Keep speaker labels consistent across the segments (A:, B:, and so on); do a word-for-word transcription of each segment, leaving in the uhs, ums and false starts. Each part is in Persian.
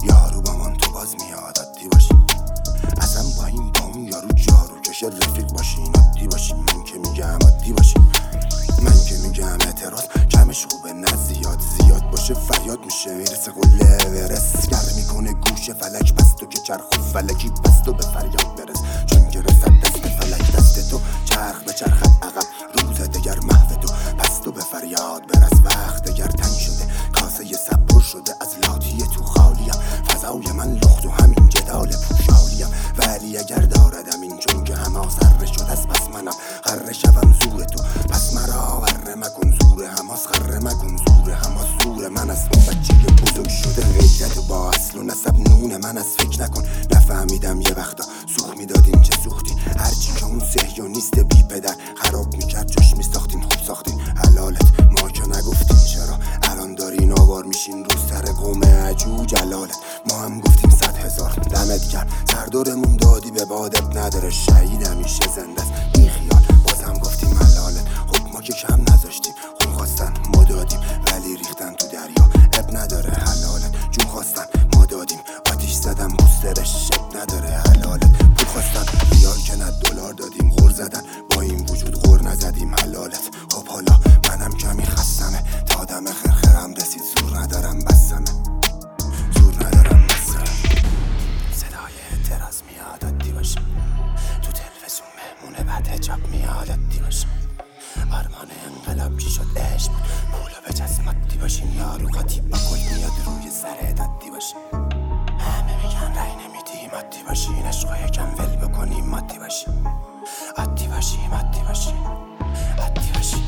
A: یارو با من تو باز میاد عادی باشیم. اصلا با این با اون یارو جارو کشه رفیق باشین عادی باشیم. من که میگم عادی باشیم، من که میگم اعتراض کمش خوبه نه زیاد. زیاد باشه فریاد میشه میرسه قله اورست. گر میکنه گوش فلک پس تو که چرخ و فلکی پس تو به فریاد برس. چون که رسد دست فلک دست تو چرخ به چرخت عقب روز دگر محو تو پس تو به فریاد برس. وقت دگر تنگ شده کاسه سب پر شده از لاتی تو خالیم. فضای من لخت و همین جدال پوشالیم. ولی اگر داردم این چون که همه ذره شد از پس منم غره شوم زور تو پس مرا غره مکن. زور هماس غره مکن زور هماس زور من از اون بچه بزرگ شده غیرت و با اصل و نسب نون من از فکر نکن. نفهمیدم یه وقتا سوخ میدادین چه سوختی هرچی که اون صهیونیست بی پدر خراب میکرد جاش میساختین خوب ساختین حلالت. ما که نگفتین چرا الان دارین آوار میشین رو سر قوم عجوج حلالت. ما هم گفتیم صد هزار دمت کرد سردارمون دادی به بادت نداره شهید همیشه زنده است بی خیال بازم گفتیم حلالت. خب ما که کم نذاشتیم خون خواستن ما دادیم ولی ریختن تو دریا اب نداره حلالت. جون خواستن ما دادیم آتیش زدم بوسترش اب نداره حلالت. پول خواستن ریال که نه دلار دادیم غر زدن با این وجود غر نزدیم حلالت. خب حالا منم کمی خستمه تا دم خرخرم رسید زور ندارم بسمه زور ندارم بسمه. صدای اعتراض میاد عادی باشیم تو تلویزیون مهمونه بعد حجاب میاد عادی باشیم. آرمان انقلاب چی شد عشق پولا به جسم عادی باشیم. یارو قاطی با گل میاد روی سرت عادی باشیم. همه میگن رای نمیدیم عادی باشین. عشقا یکم ول بکنیم عادی باشیم عادی باشیم عادی باشیم عادی باشیم.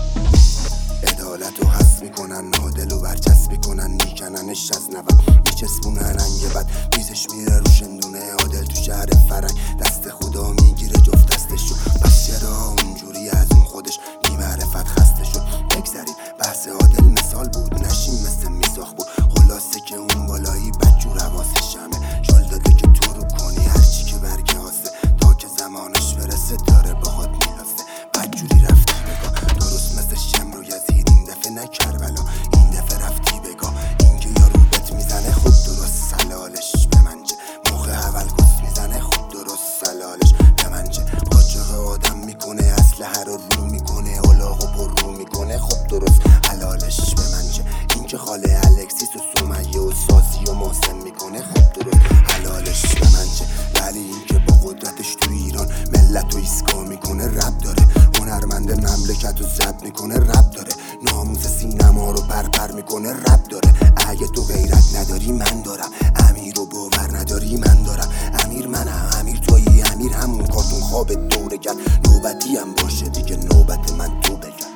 A: عدالت رو حس میکنن عادل و برچسب میکنن میکننش از نبد میچسبونن انگ بد میزش میره رو شندونه عادل تو شهر فرنگ. دست خدا میگیره جفت دستشو پس چرا اونجوری از اون خودش بی معرفت خسته شد. بگذاریم بحث عادل مثال بود نشیم مثل میساخ بود. خلاصه که اون بالایی بدجور حواسش همه شل داده که تو رو کنی هرچی که برگه هاسته تا که زمانش برسه داره باهات میلاسته. بدجوری رفتی بگاه درست مثل شمر و یزید این دفعه نه کربلا این دفعه رفتی بگاه. این که یارو بت میزنه خوب درست سلالش به منجه موقع اول کس میزنه خوب درست سلالش به منجه. قاچاق آدم میکنه اسلحه رو رو میکنه الاغ و پر رو میکنه خوب درست حلالش به منجه. این که خاله الکسیس و سمیه و سازی و محسن میکنه خوب درست حلالش به منجه. ولی این که با قدرتش تو ایران ملت و ایسکا میکنه رب داره. هنرمند مملکت رو ضبط میکنه رب داره. ناموس سینما رو پرپر میکنه رب داره. اگه تو غیرت نداری من دارم. امیر رو باور نداری من دارم. امیر منم امیر تویی امیر همون کارتون خواب دوره گل نوبتی هم باشه دیگه نوبت من تو بگم.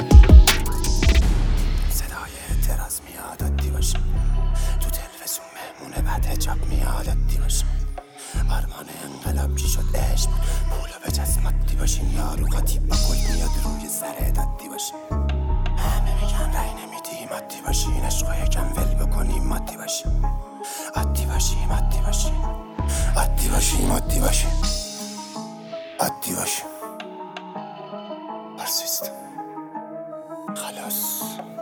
A: صدای اعتراض میاد عادی باشیم تو تلویزیون مهمونه بعد حجاب میاد عادی باشیم. آرمان انقلاب چی شد عشق پولا به جسم عادی باشیم. یارو قاطی با گل میاد روی سرت عادی باشیم. همه میگن رای نمیدیم عادی باشین. عشقا یکم ول بکنیم عادی باشیم عادی باشیم عادی باشیم عادی باشیم عادی باشیم عادی باشیم. پرسیست خلاص.